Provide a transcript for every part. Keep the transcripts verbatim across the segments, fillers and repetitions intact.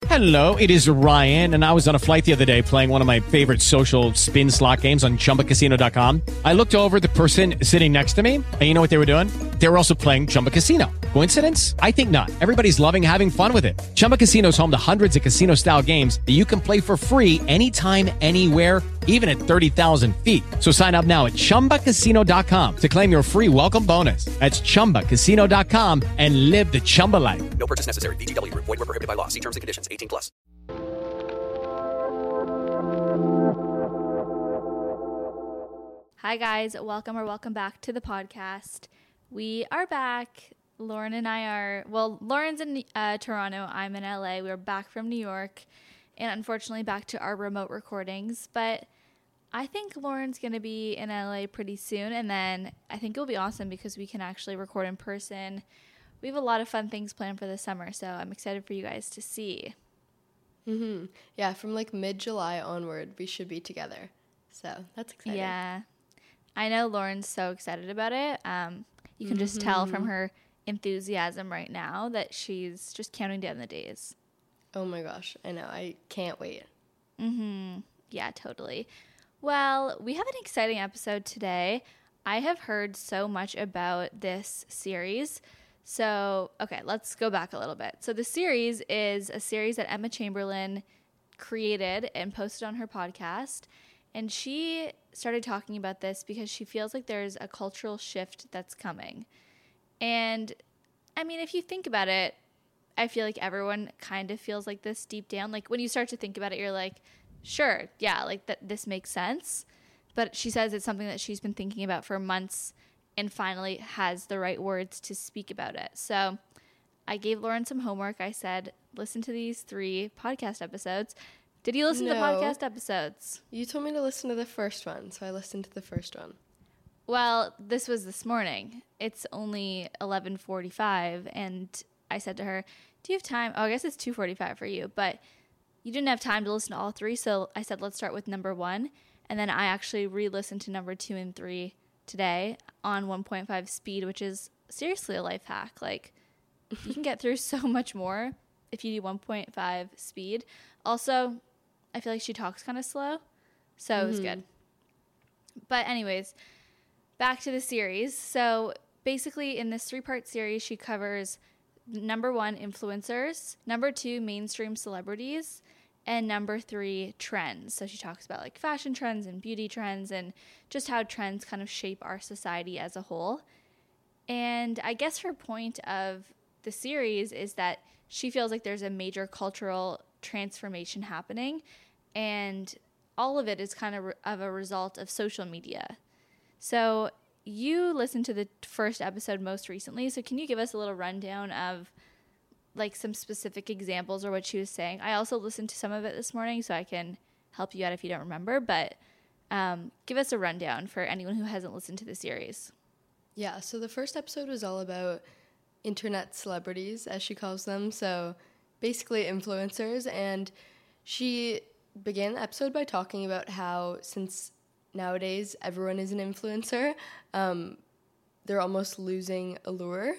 Hello, it is Ryan, and I was on a flight the other day playing one of my favorite social spin slot games on Chumba Casino dot com. I looked over at the person sitting next to me, and you know what they were doing? They were also playing Chumba Casino. Coincidence? I think not. Everybody's loving having fun with it. Chumba Casino is home to hundreds of casino-style games that you can play for free anytime, anywhere, even at thirty thousand feet. So sign up now at Chumba Casino dot com to claim your free welcome bonus. That's Chumba Casino dot com and live the Chumba life. No purchase necessary. V G W. Void where prohibited by law. See terms and conditions. eighteen plus. Hi guys, welcome or welcome back to the podcast. We are back. Lauren and I are, well, Lauren's in uh, Toronto. I'm in L A. We're back from New York and unfortunately back to our remote recordings. But I think Lauren's going to be in L A pretty soon. And then I think it'll be awesome because we can actually record in person. We have a lot of fun things planned for the summer. So I'm excited for you guys to see. Mm-hmm. Yeah, from like mid-July onward, we should be together. So that's exciting. Yeah. I know Lauren's so excited about it. Um, you can mm-hmm. just tell from her enthusiasm right now that she's just counting down the days. Oh my gosh, I know. I can't wait. Mm-hmm. Yeah, totally. Well, we have an exciting episode today. I have heard so much about this series. So, okay, let's go back a little bit. So the series is a series that Emma Chamberlain created and posted on her podcast. And she started talking about this because she feels like there's a cultural shift that's coming. And, I mean, if you think about it, I feel like everyone kind of feels like this deep down. Like, when you start to think about it, you're like, sure, yeah, like, that this makes sense. But she says it's something that she's been thinking about for months and finally has the right words to speak about it. So I gave Lauren some homework. I said, listen to these three podcast episodes. Did you listen no. to the podcast episodes? You told me to listen to the first one, so I listened to the first one. Well, this was this morning. It's only eleven forty-five, and I said to her, do you have time? Oh, I guess it's two forty-five for you, but you didn't have time to listen to all three, so I said let's start with number one, and then I actually re-listened to number two and three today on one point five speed, which is seriously a life hack. Like, you can get through so much more if you do one point five speed. Also, I feel like she talks kind of slow, so mm-hmm. it was good. But anyways, back to the series. So basically in this three-part series, she covers number one, influencers, number two, mainstream celebrities, and number three, trends. So she talks about like fashion trends and beauty trends and just how trends kind of shape our society as a whole. And I guess her point of the series is that she feels like there's a major cultural transformation happening, and all of it is kind of of a result of social media. So you listened to the first episode most recently, so can you give us a little rundown of like some specific examples or what she was saying? I also listened to some of it this morning, so I can help you out if you don't remember, but um, give us a rundown for anyone who hasn't listened to the series. Yeah, so the first episode was all about internet celebrities, as she calls them, so basically influencers, and she began the episode by talking about how since nowadays everyone is an influencer, um, they're almost losing allure.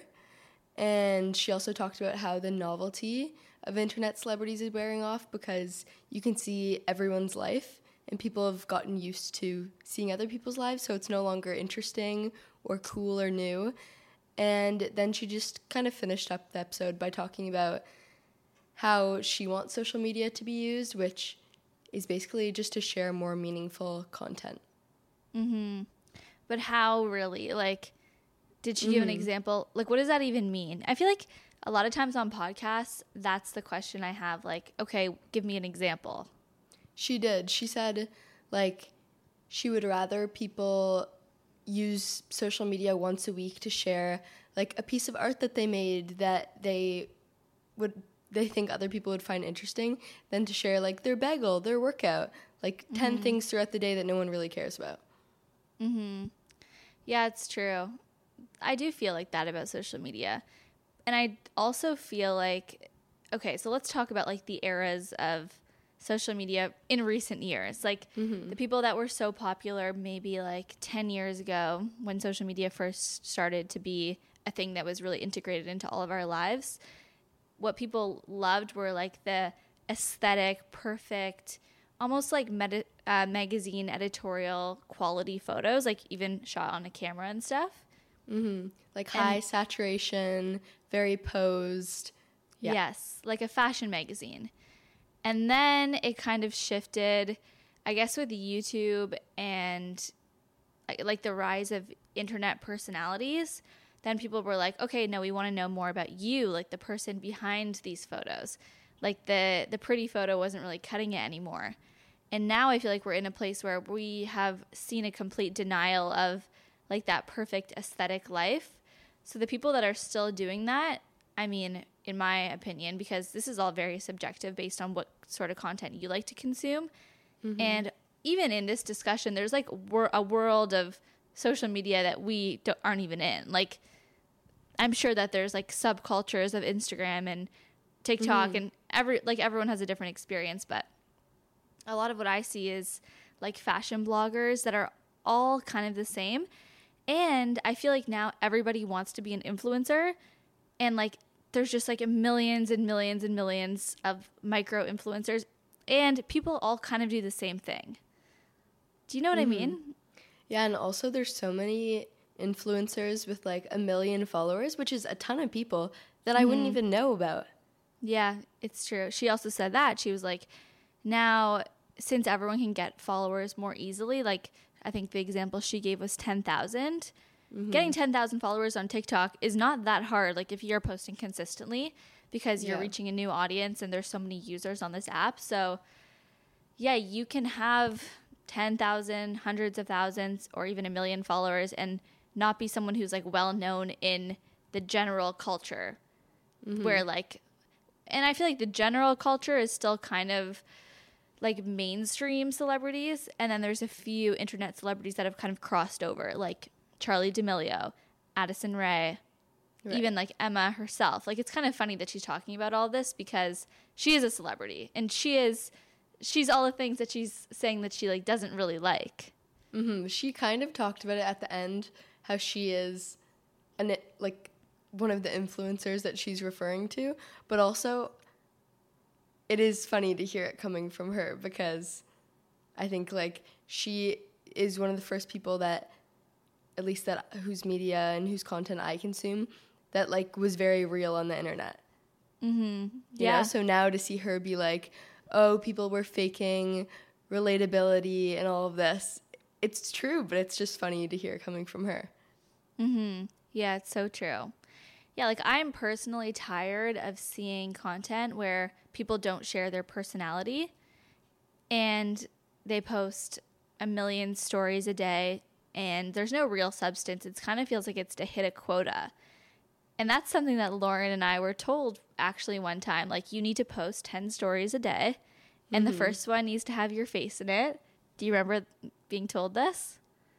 And she also talked about how the novelty of internet celebrities is wearing off because you can see everyone's life and people have gotten used to seeing other people's lives, so it's no longer interesting or cool or new. And then she just kind of finished up the episode by talking about how she wants social media to be used, which is basically just to share more meaningful content. Mm-hmm. But how really? Like, did she mm-hmm. give an example? Like, what does that even mean? I feel like a lot of times on podcasts, that's the question I have. Like, okay, give me an example. She did. She said, like, she would rather people use social media once a week to share, like, a piece of art that they made that they would they think other people would find interesting than to share, like, their bagel, their workout, like, mm-hmm. ten things throughout the day that no one really cares about. Mm-hmm. Yeah, it's true. I do feel like that about social media. And I also feel like, okay, so let's talk about, like, the eras of social media in recent years. Like, mm-hmm. the people that were so popular maybe, like, ten years ago when social media first started to be a thing that was really integrated into all of our lives. What people loved were, like, the aesthetic, perfect, almost like med- uh, magazine editorial quality photos, like even shot on a camera and stuff. Mm-hmm. Like high and, saturation, very posed. Yeah. Yes, like a fashion magazine. And then it kind of shifted, I guess, with YouTube and like the rise of internet personalities. Then people were like, okay, no, we want to know more about you, like the person behind these photos. Like the, the pretty photo wasn't really cutting it anymore. And now I feel like we're in a place where we have seen a complete denial of like that perfect aesthetic life. So the people that are still doing that, I mean, in my opinion, because this is all very subjective based on what sort of content you like to consume. Mm-hmm. And even in this discussion, there's like wor- a world of social media that we don't, aren't even in. Like, I'm sure that there's like subcultures of Instagram and TikTok, mm-hmm. and every like everyone has a different experience, but a lot of what I see is like fashion bloggers that are all kind of the same. And I feel like now everybody wants to be an influencer, and like there's just like millions and millions and millions of micro influencers, and people all kind of do the same thing. Do you know what mm-hmm. I mean? Yeah, and also there's so many influencers with like a million followers, which is a ton of people that mm-hmm. I wouldn't even know about. Yeah, it's true. She also said that. She was like, now, since everyone can get followers more easily, like I think the example she gave was ten thousand. Mm-hmm. Getting ten thousand followers on TikTok is not that hard, like if you're posting consistently, because you're yeah. reaching a new audience and there's so many users on this app. So, yeah, you can have ten thousand, hundreds of thousands, or even a million followers and not be someone who's like well known in the general culture, mm-hmm. where like, and I feel like the general culture is still kind of like mainstream celebrities, and then there's a few internet celebrities that have kind of crossed over, like Charli D'Amelio, Addison Rae, right. even like Emma herself. Like, it's kind of funny that she's talking about all this because she is a celebrity, and she is, she's all the things that she's saying that she like doesn't really like. Mm-hmm. She kind of talked about it at the end, how she is an like one of the influencers that she's referring to, but also it is funny to hear it coming from her, because I think like she is one of the first people that, at least that whose media and whose content I consume, that like was very real on the internet. Mm-hmm. Yeah. You know? So now to see her be like, oh, people were faking relatability and all of this, it's true, but it's just funny to hear coming from her. Mm-hmm. Yeah, it's so true. Yeah, like I'm personally tired of seeing content where people don't share their personality and they post a million stories a day and there's no real substance. It kind of feels like it's to hit a quota. And that's something that Lauren and I were told actually one time, like you need to post ten stories a day and mm-hmm. the first one needs to have your face in it. Do you remember being told this?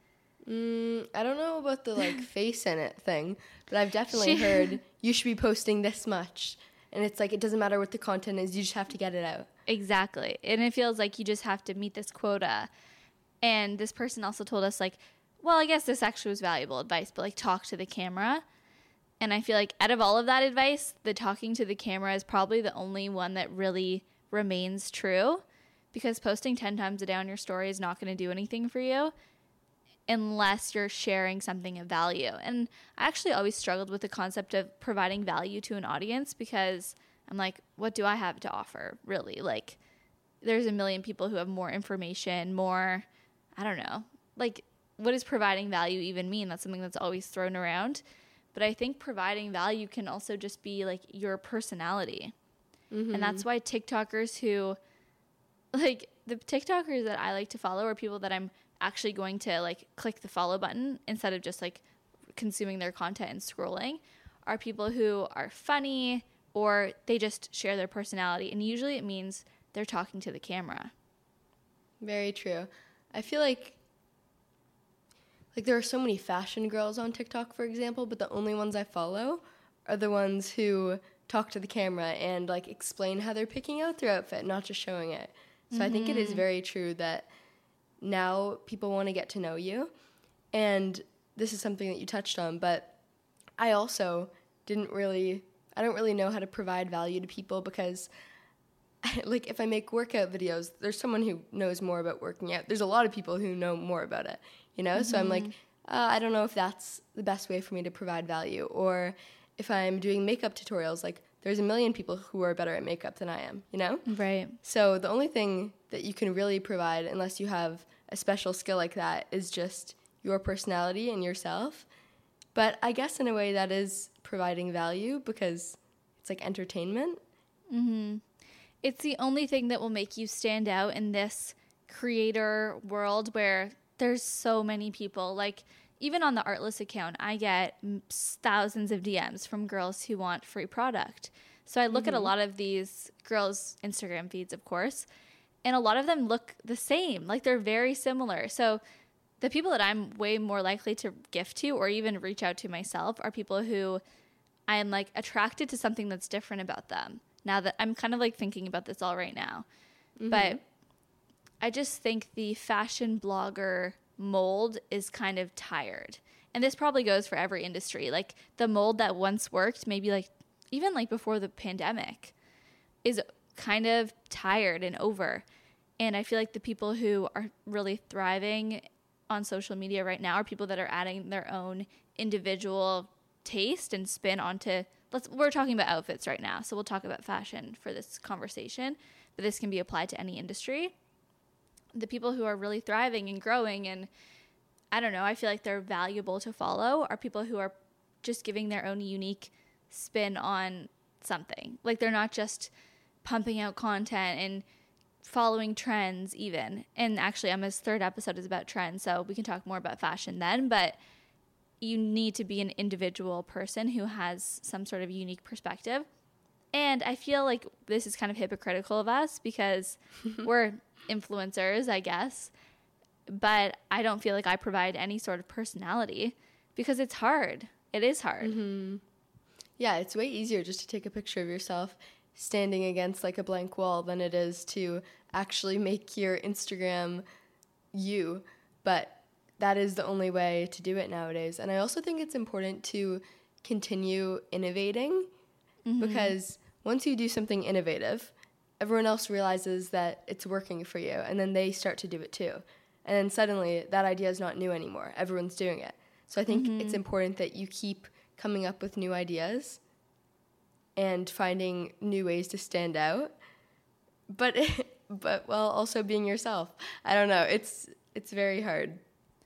Mm, I don't know about the like face in it thing, but I've definitely she, heard you should be posting this much. And it's like, it doesn't matter what the content is, you just have to get it out. Exactly. And it feels like you just have to meet this quota. And this person also told us like, well, I guess this actually was valuable advice, but like talk to the camera. And I feel like out of all of that advice, the talking to the camera is probably the only one that really remains true, because posting ten times a day on your story is not going to do anything for you unless you're sharing something of value. And I actually always struggled with the concept of providing value to an audience, because I'm like, what do I have to offer, really? Like, there's a million people who have more information, more, I don't know. Like, what does providing value even mean? That's something that's always thrown around. But I think providing value can also just be, like, your personality. Mm-hmm. And that's why TikTokers who, like, the TikTokers that I like to follow are people that I'm actually going to like click the follow button instead of just like consuming their content and scrolling, are people who are funny or they just share their personality. And usually it means they're talking to the camera. Very true. I feel like like there are so many fashion girls on TikTok, for example, but the only ones I follow are the ones who talk to the camera and like explain how they're picking out their outfit, not just showing it. So mm-hmm. I think it is very true that now people want to get to know you. And this is something that you touched on, but I also didn't really, I don't really know how to provide value to people, because like if I make workout videos, there's someone who knows more about working out. There's a lot of people who know more about it, you know? Mm-hmm. So I'm like, uh, I don't know if that's the best way for me to provide value. Or if I'm doing makeup tutorials, like there's a million people who are better at makeup than I am, you know? Right. So the only thing that you can really provide, unless you have a special skill like that, is just your personality and yourself. But I guess in a way that is providing value because it's like entertainment. Mm-hmm. It's the only thing that will make you stand out in this creator world where there's so many people. Like, even on the Artless account, I get thousands of D Ms from girls who want free product. So I look mm-hmm. at a lot of these girls' Instagram feeds, of course, and a lot of them look the same. Like, they're very similar. So the people that I'm way more likely to gift to or even reach out to myself are people who I am, like, attracted to something that's different about them. Now that I'm kind of, like, thinking about this all right now. Mm-hmm. But I just think the fashion blogger mold is kind of tired. And this probably goes for every industry. Like, the mold that once worked, maybe, like, even, like, before the pandemic, is kind of tired and over. And I feel like the people who are really thriving on social media right now are people that are adding their own individual taste and spin onto, let's, we're talking about outfits right now, so we'll talk about fashion for this conversation, but this can be applied to any industry. The people who are really thriving and growing and, I don't know, I feel like they're valuable to follow are people who are just giving their own unique spin on something. Like, they're not just pumping out content and following trends even. And actually, Emma's third episode is about trends, so we can talk more about fashion then, but you need to be an individual person who has some sort of unique perspective. And I feel like this is kind of hypocritical of us because we're influencers, I guess, but I don't feel like I provide any sort of personality because it's hard. It is hard. Mm-hmm. Yeah, it's way easier just to take a picture of yourself standing against like a blank wall than it is to actually make your Instagram you. But that is the only way to do it nowadays. And I also think it's important to continue innovating mm-hmm. because once you do something innovative, everyone else realizes that it's working for you, and then they start to do it too. And then suddenly that idea is not new anymore. Everyone's doing it. So I think mm-hmm. it's important that you keep coming up with new ideas and finding new ways to stand out, but but while also being yourself. I don't know. It's it's very hard.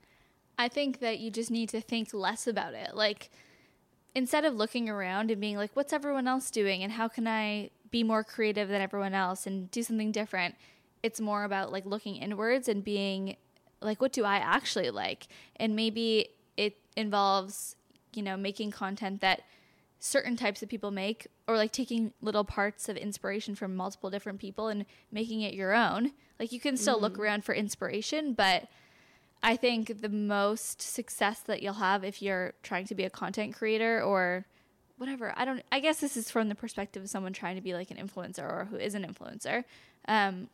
I think that you just need to think less about it. Like, instead of looking around and being like, what's everyone else doing and how can I be more creative than everyone else and do something different, it's more about like looking inwards and being like, what do I actually like? And maybe it involves, you know, making content that certain types of people make, or like taking little parts of inspiration from multiple different people and making it your own. Like, you can still mm-hmm. look around for inspiration, but I think the most success that you'll have if you're trying to be a content creator or whatever, I don't, I guess this is from the perspective of someone trying to be like an influencer or who is an influencer. Um,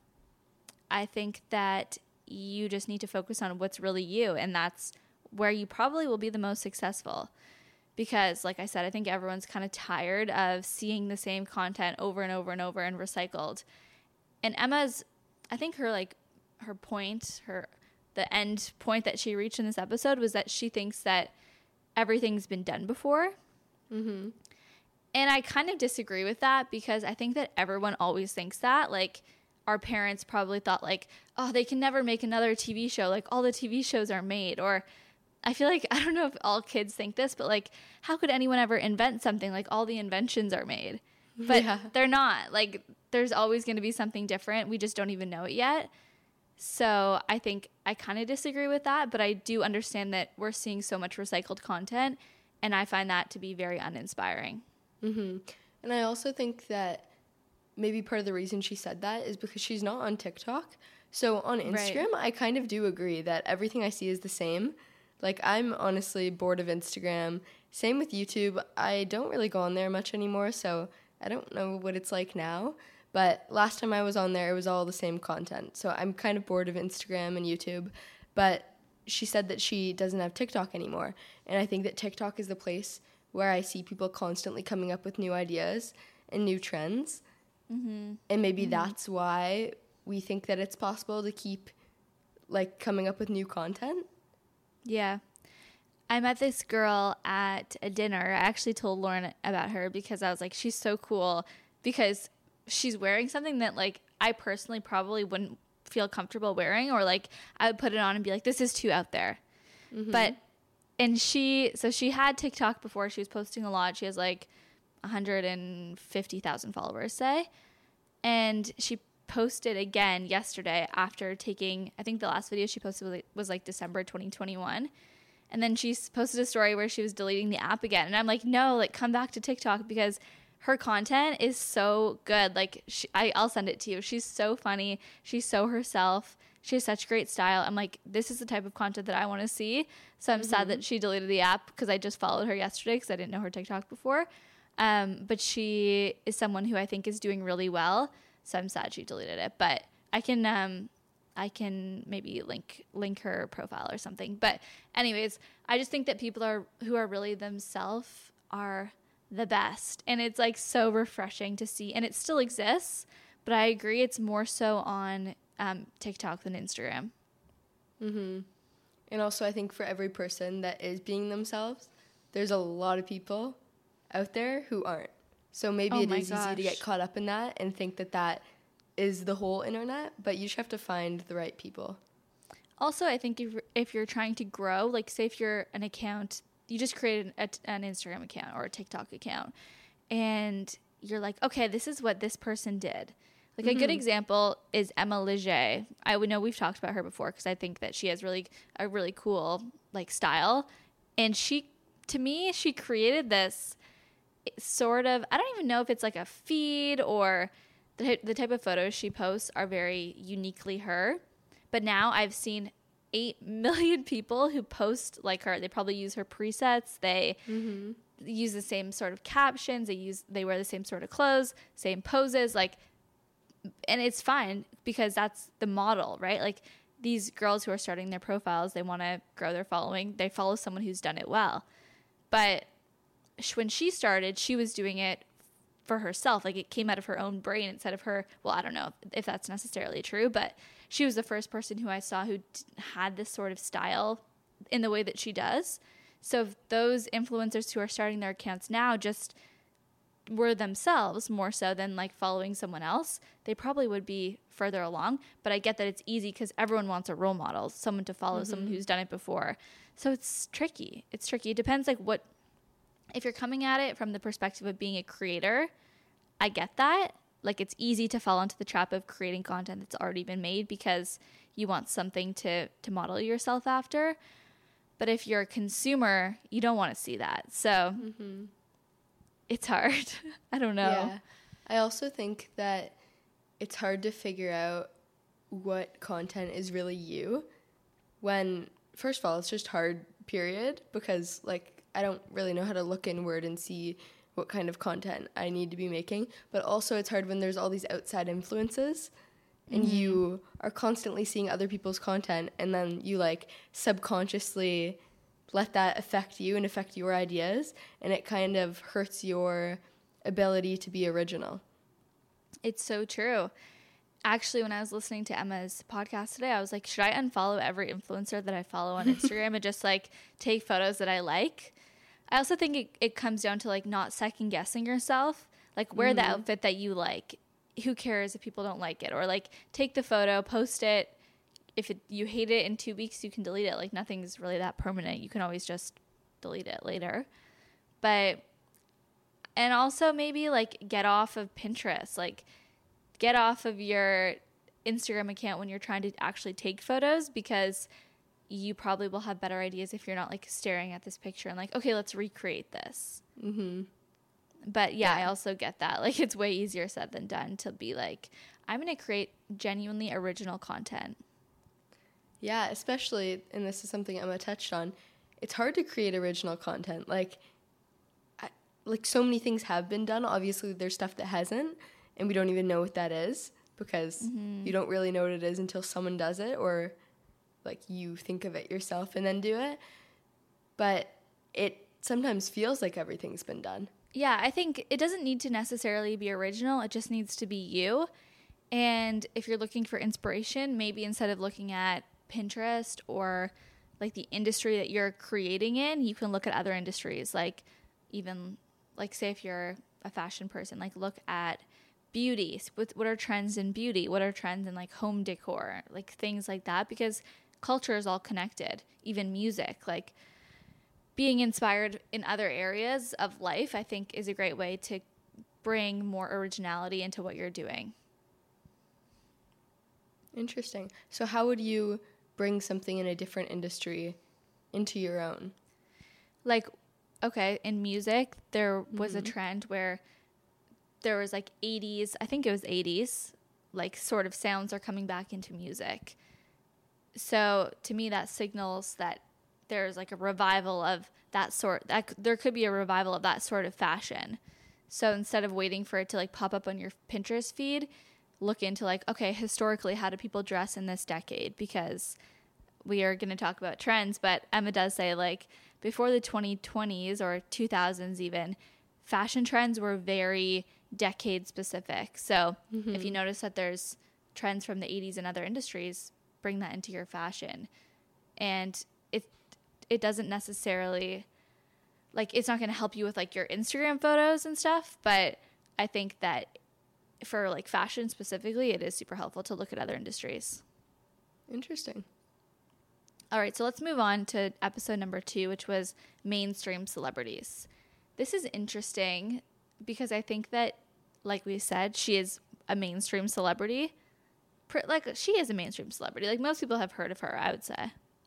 I think that you just need to focus on what's really you, and that's where you probably will be the most successful. Because, like I said, I think everyone's kind of tired of seeing the same content over and over and over and recycled. And Emma's, I think her like her point, her the end point that she reached in this episode was that she thinks that everything's been done before. Mm-hmm. And I kind of disagree with that because I think that everyone always thinks that. Like, our parents probably thought like, oh, they can never make another T V show. Like, all the T V shows are made. Or I feel like, I don't know if all kids think this, but like, how could anyone ever invent something? Like, all the inventions are made. But yeah. They're not. Like, there's always going to be something different. We just don't even know it yet. So I think I kind of disagree with that, but I do understand that we're seeing so much recycled content, and I find that to be very uninspiring. Mm-hmm. And I also think that maybe part of the reason she said that is because she's not on TikTok. So on Instagram, right. I kind of do agree that everything I see is the same. Like, I'm honestly bored of Instagram. Same with YouTube. I don't really go on there much anymore, so I don't know what it's like now. But last time I was on there, it was all the same content. So I'm kind of bored of Instagram and YouTube. But she said that she doesn't have TikTok anymore. And I think that TikTok is the place where I see people constantly coming up with new ideas and new trends. Mm-hmm. And maybe mm-hmm. that's why we think that it's possible to keep like coming up with new content. Yeah. I met this girl at a dinner. I actually told Lauren about her because I was like, she's so cool because she's wearing something that like I personally probably wouldn't feel comfortable wearing, or like I would put it on and be like, this is too out there. Mm-hmm. But, and she, so she had TikTok before. She was posting a lot. She has like one hundred fifty thousand followers, say. And she posted again yesterday after taking, I think the last video she posted was like, was like December twenty twenty-one. And then she posted a story where she was deleting the app again. And I'm like, no, like come back to TikTok because her content is so good. Like she, I, I'll send it to you. She's so funny. She's so herself. She has such great style. I'm like, this is the type of content that I want to see. So I'm mm-hmm. sad that she deleted the app because I just followed her yesterday because I didn't know her TikTok before. Um, but she is someone who I think is doing really well. So I'm sad she deleted it. But I can... Um, I can maybe link link her profile or something. But anyways, I just think that people are who are really themselves are the best. And it's like so refreshing to see. And it still exists, but I agree it's more so on um, TikTok than Instagram. Mm-hmm. And also I think for every person that is being themselves, there's a lot of people out there who aren't. So maybe oh it is gosh. easy to get caught up in that and think that that is the whole internet, but you just have to find the right people. Also, I think if, if you're trying to grow, like say if you're an account, you just created an, an Instagram account or a TikTok account, and you're like, okay, this is what this person did. Like mm-hmm. a good example is Emma Leger. I would know we've talked about her before because I think that she has really a really cool like style, and she, to me, she created this sort of, I don't even know if it's like a feed or The, the type of photos she posts are very uniquely her. But now I've seen eight million people who post like her. They probably use her presets. They mm-hmm. use the same sort of captions. They use they wear the same sort of clothes, same poses. Like, and it's fine because that's the model, right? Like these girls who are starting their profiles, they want to grow their following. They follow someone who's done it well. But when she started, she was doing it for herself. Like it came out of her own brain instead of her, well, I don't know if that's necessarily true, but she was the first person who I saw who d- had this sort of style in the way that she does. So if those influencers who are starting their accounts now just were themselves more so than like following someone else, they probably would be further along. But I get that it's easy because everyone wants a role model, someone to follow, mm-hmm. someone who's done it before. So it's tricky. It's tricky. It depends like what, if you're coming at it from the perspective of being a creator, I get that. Like it's easy to fall into the trap of creating content that's already been made because you want something to, to model yourself after. But if you're a consumer, you don't want to see that. So mm-hmm. it's hard. I don't know. Yeah. I also think that it's hard to figure out what content is really you when, first of all, it's just hard, period, because like I don't really know how to look inward and see what kind of content I need to be making. But also it's hard when there's all these outside influences and mm-hmm. you are constantly seeing other people's content and then you like subconsciously let that affect you and affect your ideas, and it kind of hurts your ability to be original. It's so true. Actually, when I was listening to Emma's podcast today, I was like, should I unfollow every influencer that I follow on Instagram and just like take photos that I like? I also think it, it comes down to like not second guessing yourself. Like wear mm-hmm. the outfit that you like. Who cares if people don't like it? Or like take the photo, post it. If it, you hate it in two weeks, you can delete it. Like nothing's really that permanent. You can always just delete it later. But, and also maybe like get off of Pinterest. Like get off of your Instagram account when you're trying to actually take photos, because you probably will have better ideas if you're not like staring at this picture and like, okay, let's recreate this. Mm-hmm. But yeah, yeah, I also get that. Like it's way easier said than done to be like, I'm going to create genuinely original content. Yeah, especially, and this is something Emma touched on, it's hard to create original content. Like, I, like so many things have been done. Obviously, there's stuff that hasn't, and we don't even know what that is because mm-hmm. you don't really know what it is until someone does it, or like you think of it yourself and then do it. But it sometimes feels like everything's been done Yeah, I think it doesn't need to necessarily be original. It just needs to be you. And if you're looking for inspiration, maybe instead of looking at Pinterest or like the industry that you're creating in, you can look at other industries. Like even like say if you're a fashion person, like look at beauty. What what are trends in beauty? What are trends in like home decor? Like things like that, because culture is all connected. Even music, like being inspired in other areas of life, I think is a great way to bring more originality into what you're doing. Interesting. So how would you bring something in a different industry into your own? Like, okay, in music, there was Mm-hmm. a trend where there was like eighties, I think it was eighties, like sort of sounds are coming back into music. So to me, that signals that there's like a revival of that sort. That c- there could be a revival of that sort of fashion. So instead of waiting for it to like pop up on your Pinterest feed, look into like, okay, historically, how do people dress in this decade? Because we are going to talk about trends, but Emma does say like before the twenty twenties or two thousands even, fashion trends were very decade specific. So if you notice that there's trends from the eighties in other industries, bring that into your fashion. And it it doesn't necessarily, like, it's not going to help you with like your Instagram photos and stuff, but I think that for like fashion specifically, it is super helpful to look at other industries. Interesting. All right, so let's move on to episode number two, which was mainstream celebrities. This is interesting because I think that, like we said, she is a mainstream celebrity. Pr- Like, she is a mainstream celebrity. Like, most people have heard of her, I would say.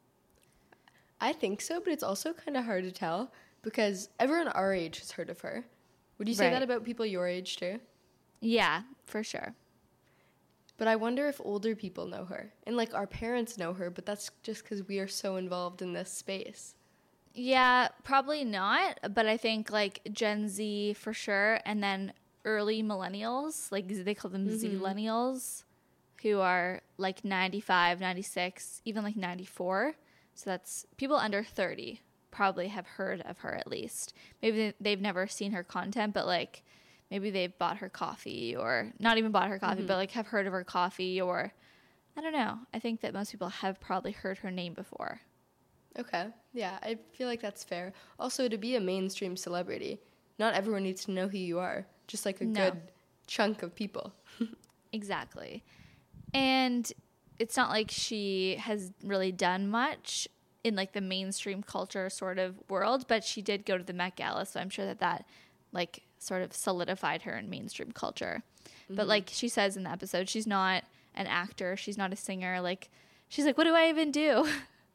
I think so, but it's also kind of hard to tell because everyone our age has heard of her. Would you say Right. that about people your age too? Yeah, for sure. But I wonder if older people know her. And like our parents know her, but that's just because we are so involved in this space. Yeah, probably not, but I think like Gen Z for sure, and then early millennials, like they call them Z-lennials, who are like ninety-five, ninety-six, even like ninety-four. So that's people under thirty probably have heard of her at least. Maybe they've never seen her content, but like maybe they've bought her coffee, or not even bought her coffee, but like have heard of her coffee, or I don't know. I think that most people have probably heard her name before. Okay. Yeah, I feel like that's fair. Also, to be a mainstream celebrity, not everyone needs to know who you are. Just like a No. good chunk of people. Exactly. And it's not like she has really done much in like the mainstream culture sort of world, but she did go to the Met Gala, so I'm sure that that like sort of solidified her in mainstream culture. But like she says in the episode, she's not an actor, she's not a singer. Like she's like, what do I even do?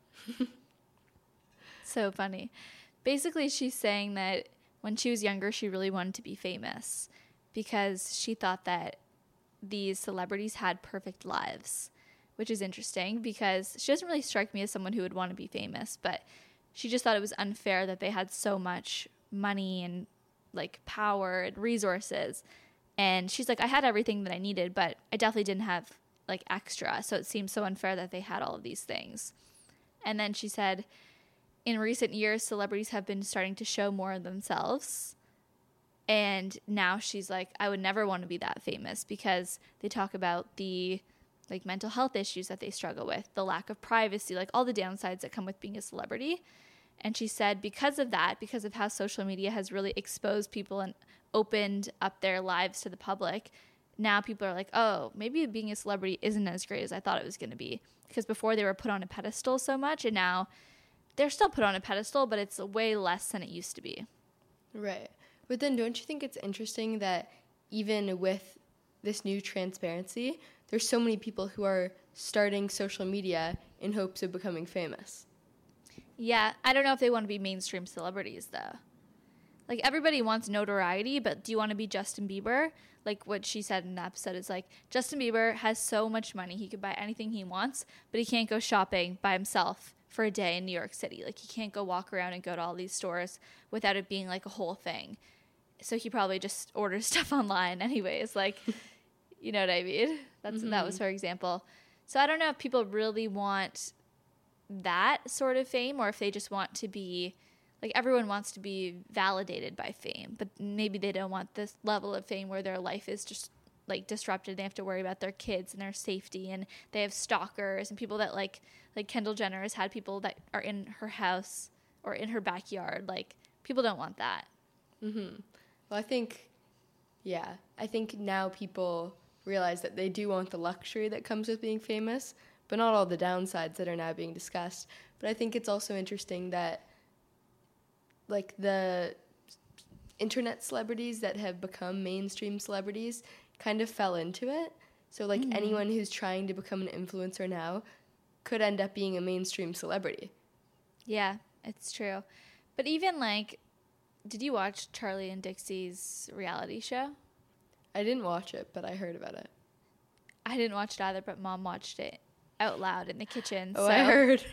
So funny. Basically, she's saying that when she was younger, she really wanted to be famous because she thought that these celebrities had perfect lives, which is interesting because she doesn't really strike me as someone who would want to be famous, but she just thought it was unfair that they had so much money and like power and resources. And she's like, I had everything that I needed, but I definitely didn't have like extra. So it seems so unfair that they had all of these things. And then she said, in recent years, celebrities have been starting to show more of themselves. And now she's like, I would never want to be that famous because they talk about the like mental health issues that they struggle with, the lack of privacy, like all the downsides that come with being a celebrity. And she said because of that, because of how social media has really exposed people and opened up their lives to the public, now people are like, oh, maybe being a celebrity isn't as great as I thought it was going to be. Because before they were put on a pedestal so much, and now they're still put on a pedestal, but it's way less than it used to be. Right. But then don't you think it's interesting that even with this new transparency, there's so many people who are starting social media in hopes of becoming famous? Yeah, I don't know if they want to be mainstream celebrities, though. Like, everybody wants notoriety, but do you want to be Justin Bieber? Like, what she said in the episode is, like, Justin Bieber has so much money, he could buy anything he wants, but he can't go shopping by himself for a day in New York City. Like, he can't go walk around and go to all these stores without it being, like, a whole thing. So he probably just orders stuff online anyways. Like, you know what I mean? That's mm-hmm. That was her example. So I don't know if people really want that sort of fame or if they just want to be like everyone wants to be validated by fame, but maybe they don't want this level of fame where their life is just like disrupted. They have to worry about their kids and their safety, and they have stalkers and people that like like Kendall Jenner has had people that are in her house or in her backyard. Like, people don't want that. Mm-hmm. Well, I think, yeah, I think now people realize that they do want the luxury that comes with being famous, but not all the downsides that are now being discussed. But I think it's also interesting that, like, the internet celebrities that have become mainstream celebrities kind of fell into it. So, like, mm-hmm. anyone who's trying to become an influencer now could end up being a mainstream celebrity. Yeah, it's true. But even, like, did you watch Charlie and Dixie's reality show? I didn't watch it, but I heard about it. I didn't watch it either, but Mom watched it out loud in the kitchen. Oh, so. I heard.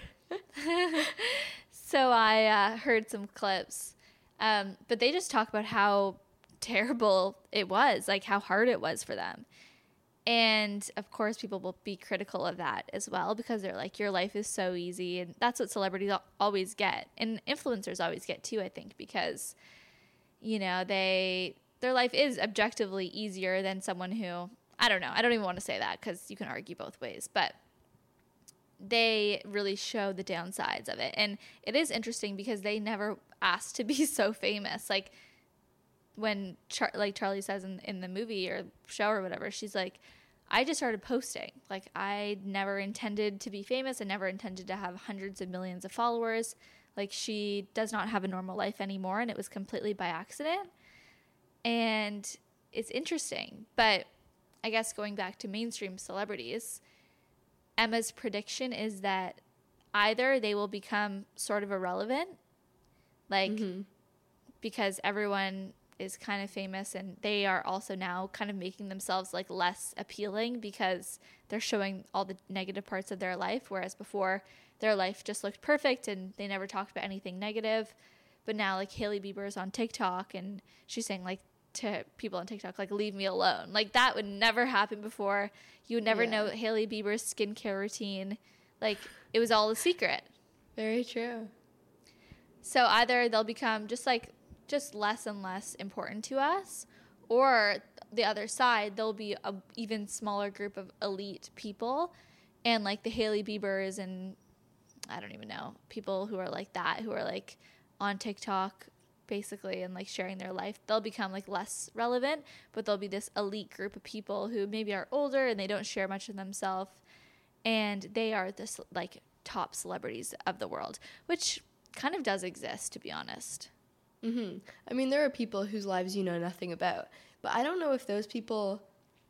So I uh, heard some clips. Um, but they just talk about how terrible it was, like how hard it was for them. And, of course, people will be critical of that as well because they're like, your life is so easy. And that's what celebrities always get. And influencers always get, too, I think, because, you know, they their life is objectively easier than someone who, I don't know, I don't even want to say that because you can argue both ways. But they really show the downsides of it. And it is interesting because they never asked to be so famous. Like, when Char- like Charlie says in, in the movie or show or whatever, she's like, I just started posting. Like, I never intended to be famous. I never intended to have hundreds of millions of followers. Like, she does not have a normal life anymore, and it was completely by accident. And it's interesting. But I guess going back to mainstream celebrities, Emma's prediction is that either they will become sort of irrelevant, like, mm-hmm. because everyone is kind of famous and they are also now kind of making themselves like less appealing because they're showing all the negative parts of their life, whereas before their life just looked perfect and they never talked about anything negative. But now, like, Hailey Bieber is on TikTok and she's saying, like, to people on TikTok, like, leave me alone. Like, that would never happen before. You would never yeah. know Hailey Bieber's skincare routine. Like, it was all a secret. Very true. So either they'll become just like just less and less important to us, or the other side, there'll be a even smaller group of elite people, and like the Hailey Biebers and I don't even know, people who are like that, who are like on TikTok basically and like sharing their life, they'll become like less relevant, but there'll be this elite group of people who maybe are older and they don't share much of themselves, and they are this like top celebrities of the world, which kind of does exist, to be honest. Mm-hmm. I mean, there are people whose lives you know nothing about, but I don't know if those people,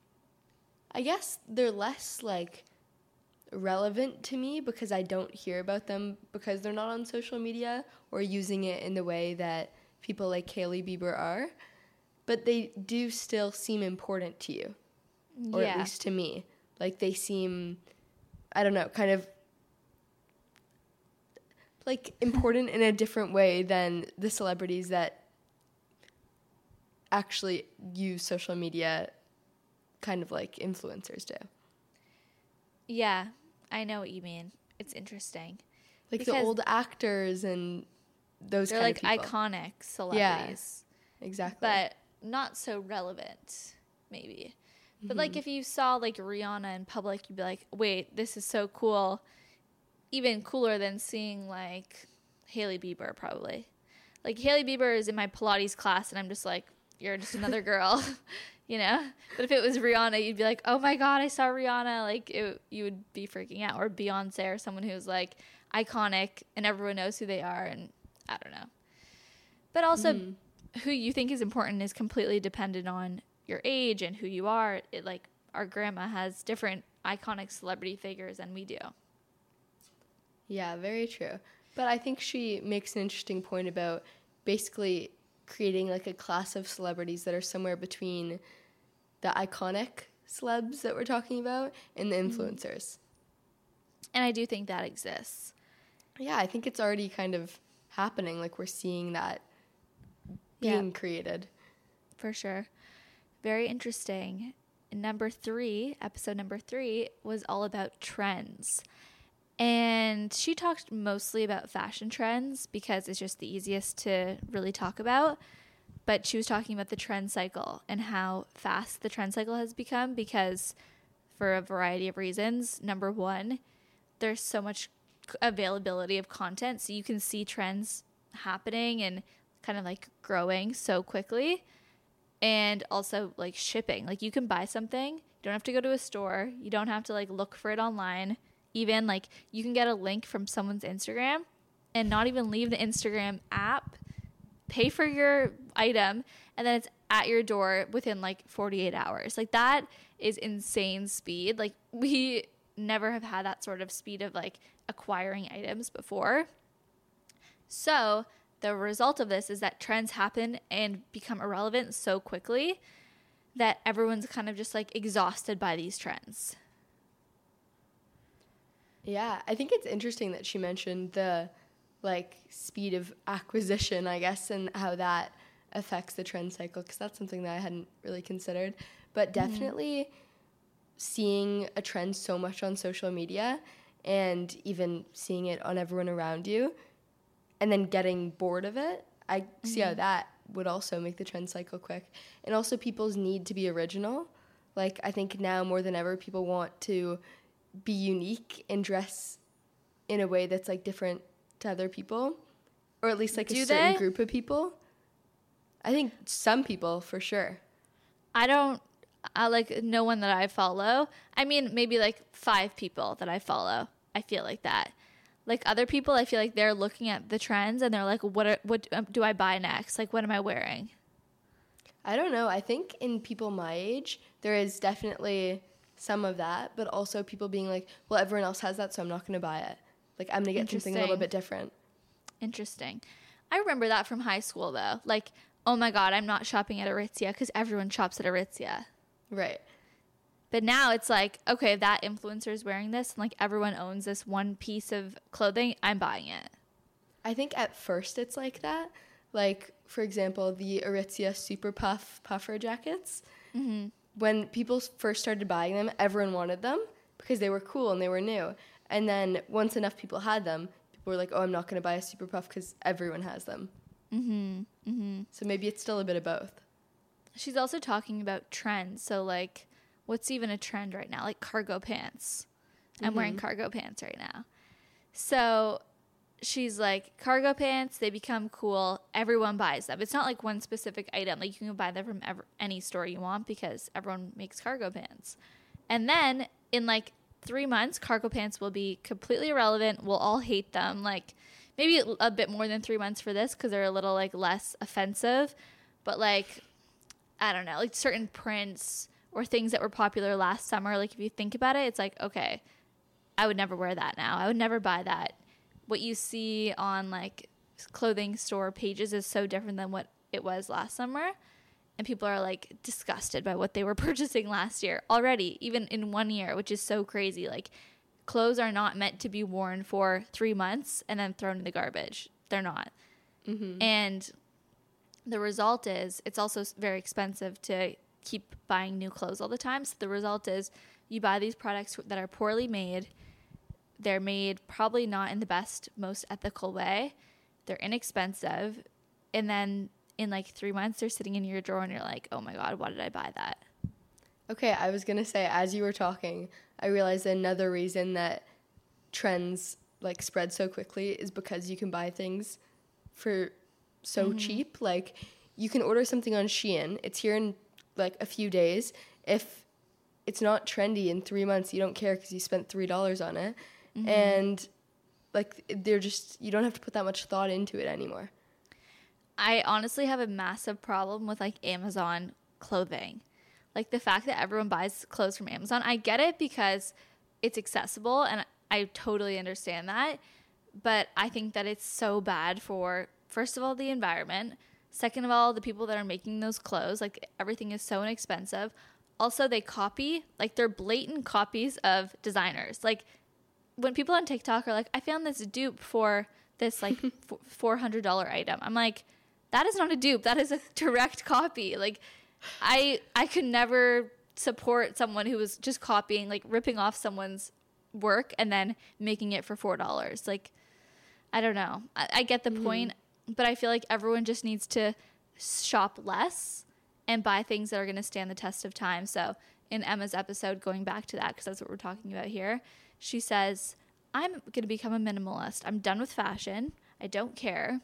I guess they're less like relevant to me because I don't hear about them because they're not on social media or using it in the way that people like Hailey Bieber are, but they do still seem important to you, or yeah. at least to me. Like, they seem, I don't know, kind of like important in a different way than the celebrities that actually use social media kind of like influencers do. Yeah, I know what you mean. It's interesting. Like the old actors and those they're kind like of people. iconic celebrities. Yeah, exactly. But not so relevant, maybe. But mm-hmm. like if you saw like Rihanna in public, you'd be like, wait, this is so cool. Even cooler than seeing like Hailey Bieber, probably. Like Hailey Bieber is in my Pilates class and I'm just like, you're just another girl, you know? But if it was Rihanna, you'd be like, oh my God, I saw Rihanna. Like it, you would be freaking out. Or Beyonce or someone who's like iconic and everyone knows who they are. And I don't know. But also mm. who you think is important is completely dependent on your age and who you are. It, like our grandma has different iconic celebrity figures than we do. Yeah, very true. But I think she makes an interesting point about basically creating like a class of celebrities that are somewhere between the iconic celebs that we're talking about and the influencers. And I do think that exists. Yeah, I think it's already kind of happening. Like we're seeing that being yeah. created. For sure. Very interesting. Number three, episode number three, was all about trends. And she talked mostly about fashion trends because it's just the easiest to really talk about. But she was talking about the trend cycle and how fast the trend cycle has become because for a variety of reasons. Number one, there's so much availability of content, so you can see trends happening and kind of like growing so quickly. And also like shipping. Like you can buy something, you don't have to go to a store, you don't have to like look for it online. Even like you can get a link from someone's Instagram and not even leave the Instagram app, pay for your item, and then it's at your door within like forty-eight hours. Like that is insane speed. Like we never have had that sort of speed of like acquiring items before. So the result of this is that trends happen and become irrelevant so quickly that everyone's kind of just like exhausted by these trends. Yeah, I think it's interesting that she mentioned the like speed of acquisition, I guess, and how that affects the trend cycle, because that's something that I hadn't really considered. But definitely mm-hmm. seeing a trend so much on social media and even seeing it on everyone around you and then getting bored of it, I mm-hmm. see how that would also make the trend cycle quick. And also people's need to be original. Like I think now more than ever people want to be unique and dress in a way that's like different to other people, or at least like Do a certain they? group of people. I think some people for sure. I don't, I like no one that I follow. I mean, maybe like five people that I follow. I feel like that. Like other people, I feel like they're looking at the trends and they're like, what are, what um, do I buy next? Like, what am I wearing? I don't know. I think in people my age, there is definitely some of that, but also people being like, well, everyone else has that, so I'm not going to buy it. Like, I'm going to get something a little bit different. Interesting. I remember that from high school, though. Like, oh my God, I'm not shopping at Aritzia because everyone shops at Aritzia. Right. But now it's like, okay, that influencer is wearing this, and like everyone owns this one piece of clothing, I'm buying it. I think at first it's like that. Like, for example, the Aritzia Super Puff puffer jackets. Mm-hmm. When people first started buying them, everyone wanted them because they were cool and they were new. And then once enough people had them, people were like, oh, I'm not going to buy a Super Puff because everyone has them. Mm-hmm. Mm-hmm. So maybe it's still a bit of both. She's also talking about trends. So, like, what's even a trend right now? Like cargo pants. I'm mm-hmm. wearing cargo pants right now. So she's like, cargo pants, they become cool. Everyone buys them. It's not like one specific item. Like you can buy them from ever, any store you want because everyone makes cargo pants. And then in like three months, cargo pants will be completely irrelevant. We'll all hate them. Like maybe a bit more than three months for this because they're a little like less offensive. But like, I don't know, like certain prints or things that were popular last summer. Like if you think about it, it's like, okay, I would never wear that now. I would never buy that. What you see on like clothing store pages is so different than what it was last summer. And people are like disgusted by what they were purchasing last year already, even in one year, which is so crazy. Like clothes are not meant to be worn for three months and then thrown in the garbage. They're not. Mm-hmm. And the result is it's also very expensive to keep buying new clothes all the time. So the result is you buy these products that are poorly made. They're made probably not in the best, most ethical way. They're inexpensive. And then in like three months, they're sitting in your drawer and you're like, oh my God, why did I buy that? Okay, I was going to say, as you were talking, I realized another reason that trends like spread so quickly is because you can buy things for so mm-hmm. cheap. Like you can order something on Shein. It's here in like a few days. If it's not trendy in three months, you don't care because you spent three dollars on it. Mm-hmm. And like they're just, you don't have to put that much thought into it anymore. I honestly have a massive problem with like Amazon clothing. Like the fact that everyone buys clothes from Amazon, I get it because it's accessible and I totally understand that. But I think that it's so bad for, first of all, the environment. Second of all, the people that are making those clothes, like everything is so inexpensive. Also, they copy, like they're blatant copies of designers. Like when people on TikTok are like, I found this dupe for this like four hundred dollars item. I'm like, that is not a dupe. That is a direct copy. Like I I could never support someone who was just copying, like ripping off someone's work and then making it for four dollars. Like, I don't know. I, I get the mm-hmm. point, but I feel like everyone just needs to shop less and buy things that are going to stand the test of time. So in Emma's episode, going back to that, because that's what we're talking about here, she says, I'm going to become a minimalist. I'm done with fashion. I don't care.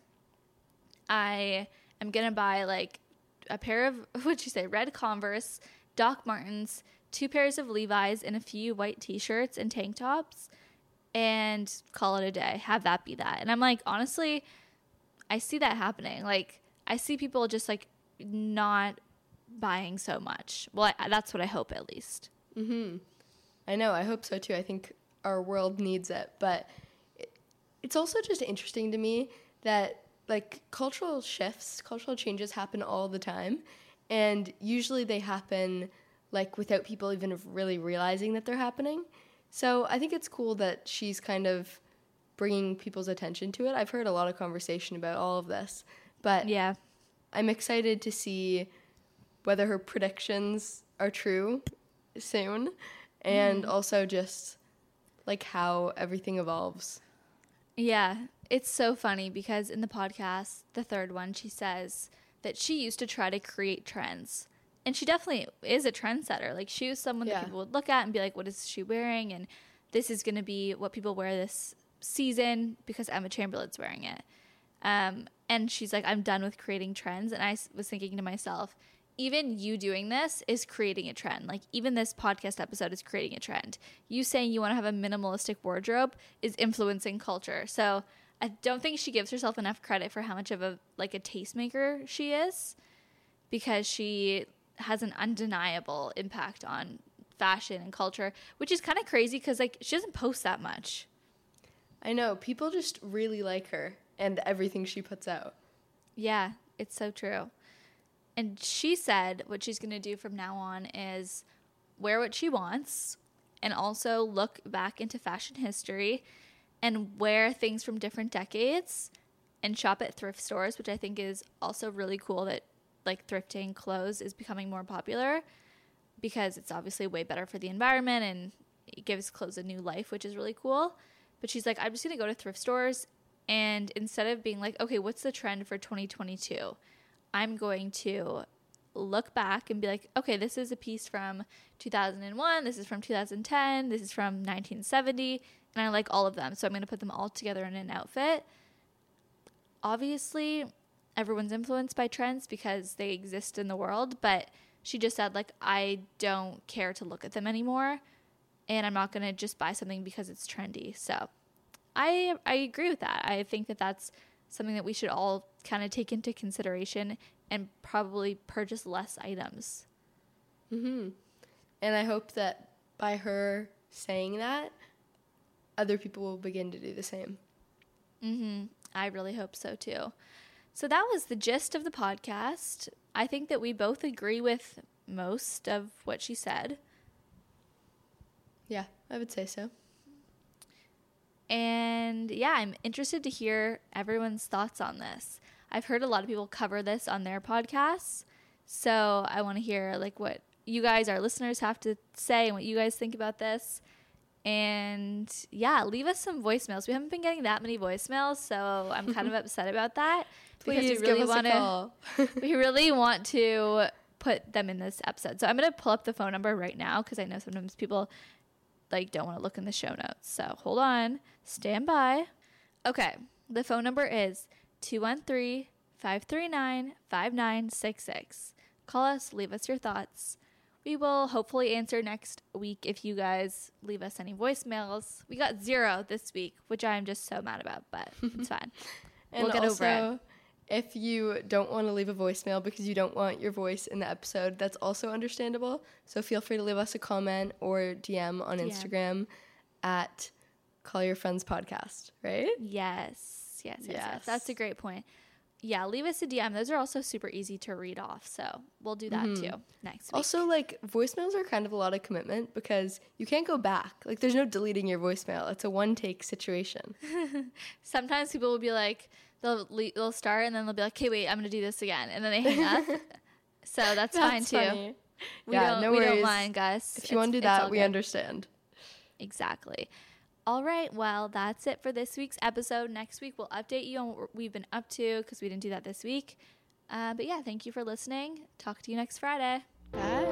I am going to buy like a pair of, what'd she say, red Converse, Doc Martens, two pairs of Levi's, and a few white t-shirts and tank tops, and call it a day. Have that be that. And I'm like, honestly, I see that happening. Like, I see people just like not buying so much. Well, I, that's what I hope, at least. Mm-hmm. I know. I hope so too. I think our world needs it. But it, it's also just interesting to me that like cultural shifts, cultural changes happen all the time. And usually they happen like without people even really realizing that they're happening. So I think it's cool that she's kind of bringing people's attention to it. I've heard a lot of conversation about all of this. But yeah, I'm excited to see whether her predictions are true soon, and mm. also just like how everything evolves. Yeah, it's so funny because in the podcast, the third one, she says that she used to try to create trends. And she definitely is a trendsetter. Like, she was someone yeah. that people would look at and be like, what is she wearing? And this is going to be what people wear this season because Emma Chamberlain's wearing it. Um, and she's like, I'm done with creating trends. And I was thinking to myself, even you doing this is creating a trend. Like, even this podcast episode is creating a trend. You saying you want to have a minimalistic wardrobe is influencing culture. So I don't think she gives herself enough credit for how much of a, like, a tastemaker she is, because she has an undeniable impact on fashion and culture, which is kind of crazy because, like, she doesn't post that much. I know. People just really like her and everything she puts out. Yeah, it's so true. And she said what she's going to do from now on is wear what she wants and also look back into fashion history and wear things from different decades and shop at thrift stores, which I think is also really cool that, like, thrifting clothes is becoming more popular because it's obviously way better for the environment and it gives clothes a new life, which is really cool. But she's like, I'm just going to go to thrift stores, and instead of being like, okay, what's the trend for twenty twenty-two? I'm going to look back and be like, okay, this is a piece from two thousand one, this is from two thousand ten, this is from nineteen seventy, and I like all of them. So I'm going to put them all together in an outfit. Obviously, everyone's influenced by trends because they exist in the world, but she just said, like, I don't care to look at them anymore, and I'm not going to just buy something because it's trendy. So I I agree with that. I think that that's something that we should all kind of take into consideration and probably purchase less items. Mm-hmm. And I hope that by her saying that, other people will begin to do the same. Mm-hmm. I really hope so too. So that was the gist of the podcast. I think that we both agree with most of what she said. Yeah, I would say so. And yeah, I'm interested to hear everyone's thoughts on this. I've heard a lot of people cover this on their podcasts, so I want to hear like what you guys, our listeners, have to say and what you guys think about this. And yeah, leave us some voicemails. We haven't been getting that many voicemails, so I'm kind of upset about that. Please really give us wanna, a call. We really want to put them in this episode. So I'm going to pull up the phone number right now because I know sometimes people like don't want to look in the show notes. So hold on, stand by. Okay, the phone number is two one three, five three nine, five nine six six. Call us, leave us your thoughts. We will hopefully answer next week if you guys leave us any voicemails. We got zero this week, which I'm just so mad about, but it's fine. And we'll get also, over it. If you don't want to leave a voicemail because you don't want your voice in the episode, that's also understandable. So feel free to leave us a comment or D M on D M. Instagram at Call Your Friends Podcast, right? Yes. Yes, yes, yes. Yes. yes. That's a great point. Yeah, leave us a D M. Those are also super easy to read off, so we'll do that mm-hmm. too next week. Also, like, voicemails are kind of a lot of commitment because you can't go back. Like, there's no deleting your voicemail. It's a one-take situation. Sometimes people will be like, they'll le- they'll start and then they'll be like, okay, wait, I'm going to do this again. And then they hang up. So that's, that's fine too. Funny. We yeah, don't, no we worries. don't mind, guys. If you want to do that, we good. understand. Exactly. All right. Well, that's it for this week's episode. Next week, we'll update you on what we've been up to because we didn't do that this week. Uh, but yeah, thank you for listening. Talk to you next Friday. Bye.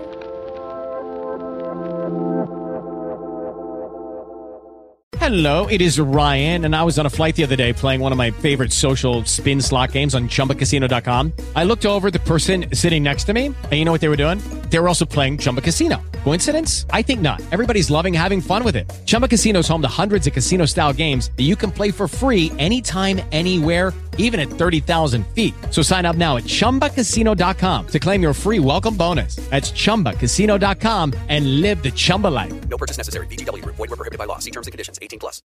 Hello, it is Ryan, and I was on a flight the other day playing one of my favorite social spin slot games on Chumba Casino dot com. I looked over at the person sitting next to me, and you know what they were doing? They were also playing Chumba Casino. Coincidence? I think not. Everybody's loving having fun with it. Chumba Casino is home to hundreds of casino-style games that you can play for free anytime, anywhere, even at thirty thousand feet. So sign up now at Chumba Casino dot com to claim your free welcome bonus. That's Chumba Casino dot com and live the Chumba life. No purchase necessary. V G W. Void where prohibited by law. See terms and conditions. eighteen plus.